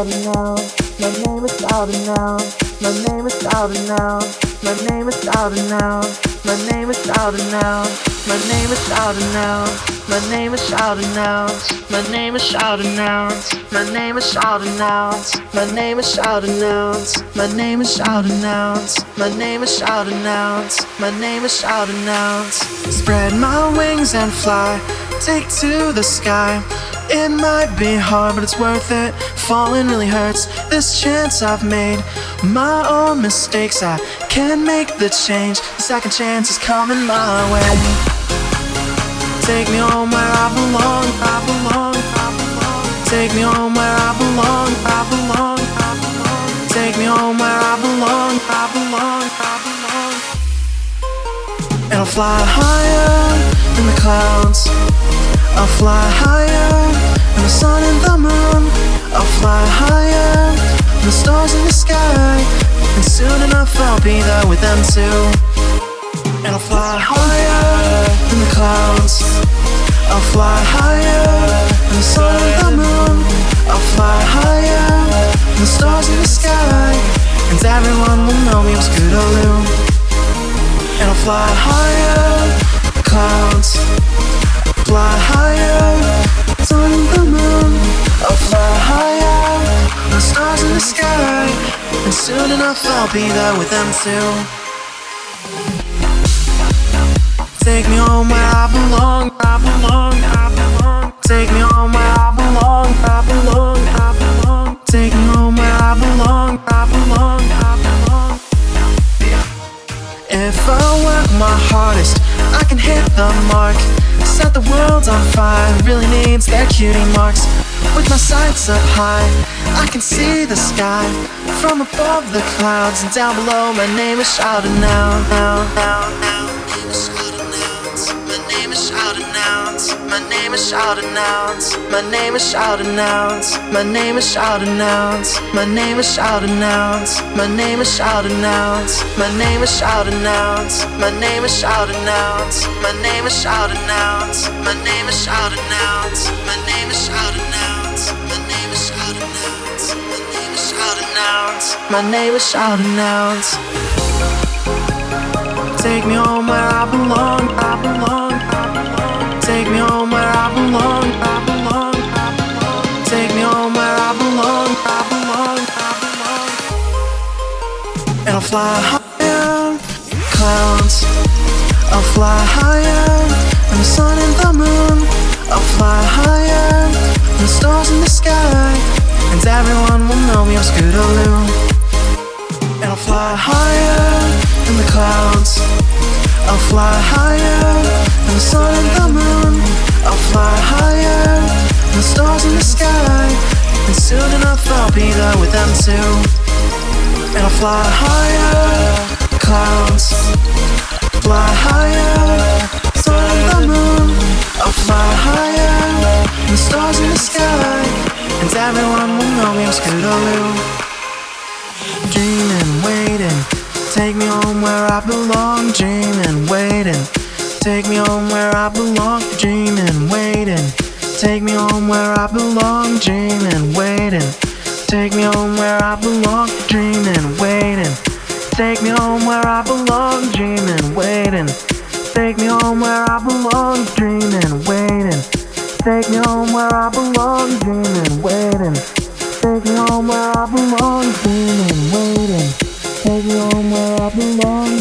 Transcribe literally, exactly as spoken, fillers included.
shouting now. My name is shouting now. My name is shouting now. My name is shouting now. My name is shouting now. My name is shouting now. My name is shouting now. My name is shouting now. My name is shouting now. My name is shouting out. My name is shouting out. My name is shouting out. My name is shouting out. Spread my wings and fly. Take to the sky. It might be hard, but it's worth it. Falling really hurts. This chance I've made, my own mistakes, I can make the change. The second chance is coming my way. Take me home where I belong, I belong, I belong. Take me home where I belong, I belong, I belong. Take me home where I belong, I belong, I belong. And I'll fly higher in the clouds. I'll fly higher than the sun and the moon. I'll fly higher than the stars in the sky. And soon enough I'll be there with them too. And I'll fly higher than the clouds. I'll fly higher than the sun and the moon. I'll fly higher than the stars in the sky. And everyone will know me as Scootaloo. And I'll fly higher than the clouds. Fly higher, sun and the moon. I'll fly higher than the stars in the sky. And soon enough I'll be there with them too. Take me home where I belong, I belong, I belong. Take me home where I belong, I belong, I belong. Take me home where I belong, I belong, I belong. If I work my hardest, I can hit the mark. Set the world on fire, really needs their cutie marks. With my sights up high, I can see the sky. From above the clouds and down below, my name is shouting now, now, now, now. My name is shouting out. My name is shouting out. My name is shouting out. My name is shouting out. My name is shouting out. My name is shouting out. My name is shouting out. My name is shouting out. My name is shouting out. My name is shouting out. My name is shouting out. My name is shouting out. My name is shouting out. My name is shouting out. Take me home where I belong, I belong, I belong. Take me home where I belong, I belong, I belong. Take me home where I belong, I belong, I belong. And I'll fly higher, clouds. I'll fly higher than the sun and the moon. I'll fly higher than the stars in the sky. And everyone will know me as Scootaloo. And I'll fly higher in the clouds. I'll fly higher than the sun and the moon. I'll fly higher than the stars in the sky. And soon enough I'll be there with them too. And I'll fly higher, clouds. Fly higher, sun and the moon. I'll fly higher than the stars in the sky. And everyone will know me as Scootaloo. Dreaming, waiting. Take me home where I belong, dreaming, waiting. Take me home where I belong, dreaming, waiting. Take me home where I belong, dreaming, waiting. Take me home where I belong, dreaming, waiting. Take me home where I belong, dreaming, waiting. Take me home where I belong, dreaming, waiting. Take me home where I belong, dreaming, waiting. Take me home where I belong, dreaming, waiting. Take me home where I belong.